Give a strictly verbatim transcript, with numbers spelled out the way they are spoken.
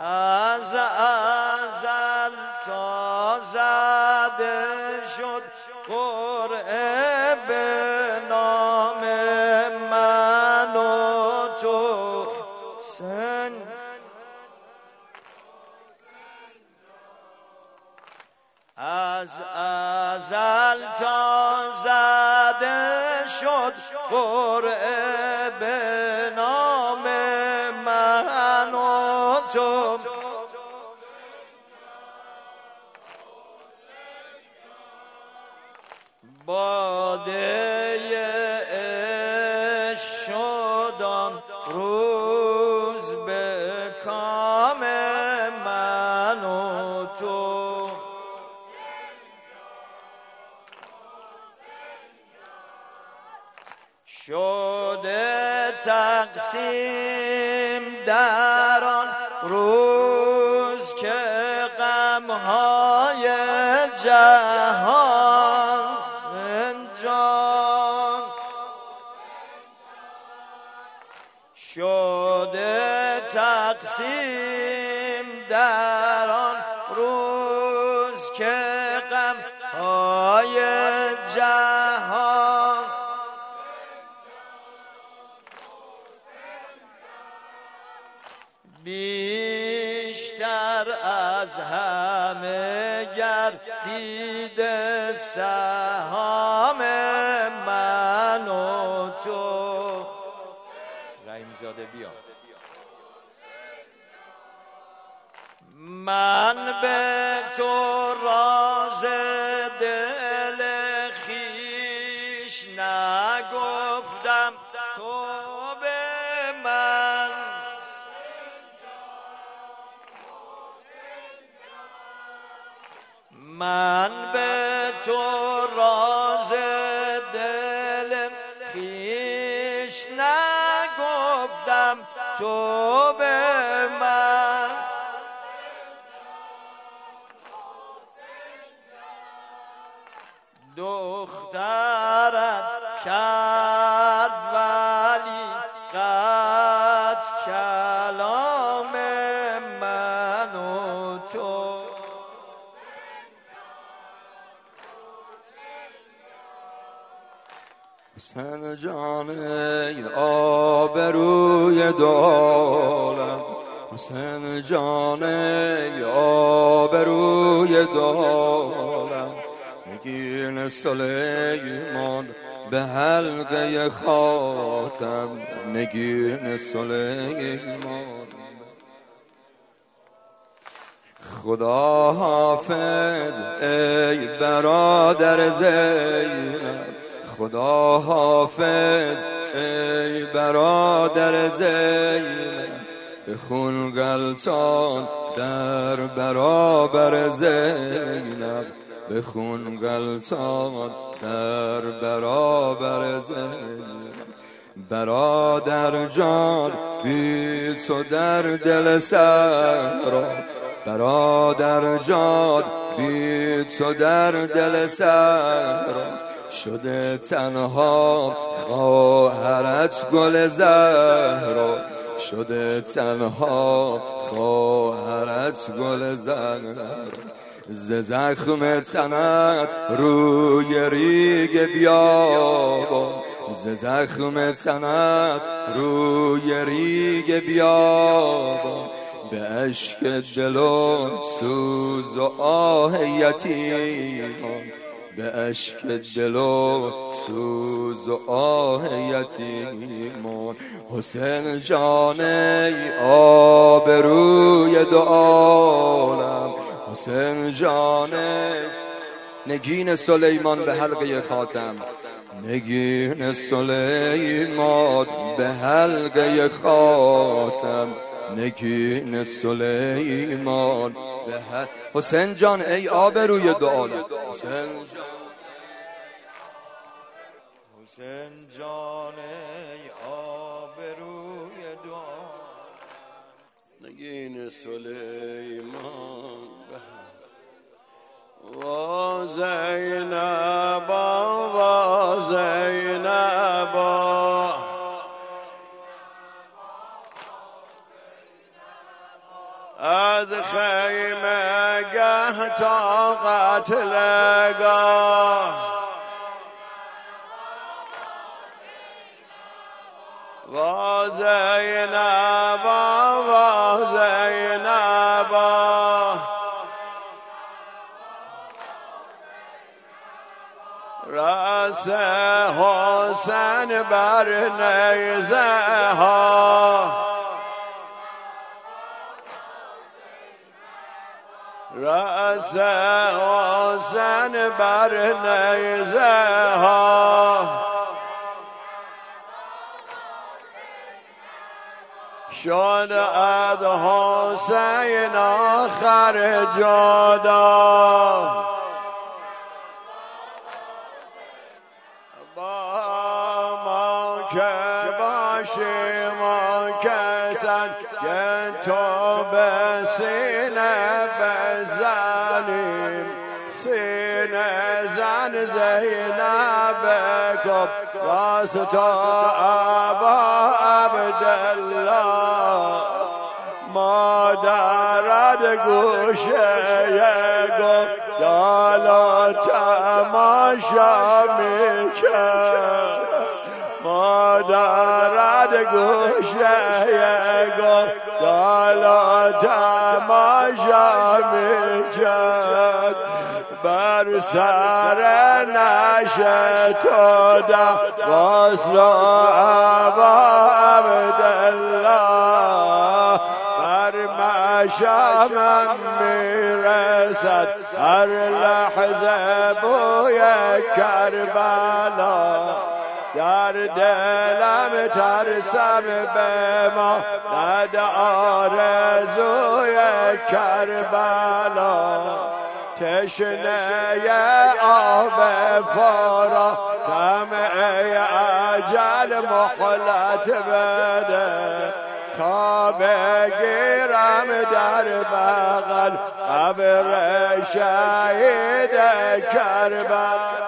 از ازل تا زده شد قرعه به نام من و تو سن از ازل تا زده شد قرعه به نام من و تو باده عشق شد آن روز به کام من و تو شده تقسیم در آن روز که غمهای جهان جان شده تقسیم در آن روز که غمهای جهان بیشتر از همه گردیده سهام من و تو رحیم زاده بیا من به تو راز دل خویش نگفتم تو به من من به تو راز دل خویش نگفتم تو به من دخترت کرد ولی قد کلام من و تو حسین جان ای آبروی دو عالم حسین جان ای آبروی دو عالم نگین سلیمان به حلقه خاتم نگین سلیمان خدا حافظ ای برادر زینب خدا حافظ ای برادر زینب بخون غلطان در برابر زینب بخون غلطان در برابر زینب برادر جان بی تو در دل صحرا برادر جان بی تو در دل صحرا شده تنها خواهرت گل زهرا شده تنها خواهرت گل زهرا ز زخم تنت روی ریگ بیابان ز زخم تنت روی ریگ بیابان به اشک دل و سوز و آه یتیمان به اشک دل و سوز و آه یتیمان حسین جان ای آبروی دو عالم حسین جان نگین سلیمان به حلقه خاتم نگین سلیمان به حلقه خاتم نگین سلیمان به حل... حسین جان ای آبروی دو عالم حسین جان حسین جان ای آبروی دو نگین سلیمان و زینبا و زینبا از خیمه گه تا قتلگاه وا زینبا وا زینبا رأس حسین بر نیزه ها رأس حسین بر نیزه ها شد از حسین آخر جدا با ما که باشیم و کسان که تو به سینه بزنیم سینه زن زینب کب راست تو ابا عبدالله مادرت گوشه گفت دالا تماشا میکرد مادرت گوشه گفت دالا تماشا میکرد بر سر نشه تو دا وصل ابا عبدالله بر مشامم میرسد هر لحظه بوی کربلا در دلم ترسم به ما ند آرزوی کربلا تشنه آب فارا طمع اجل مهلت بده تا بگیرم در بغل قبر شهید کربلا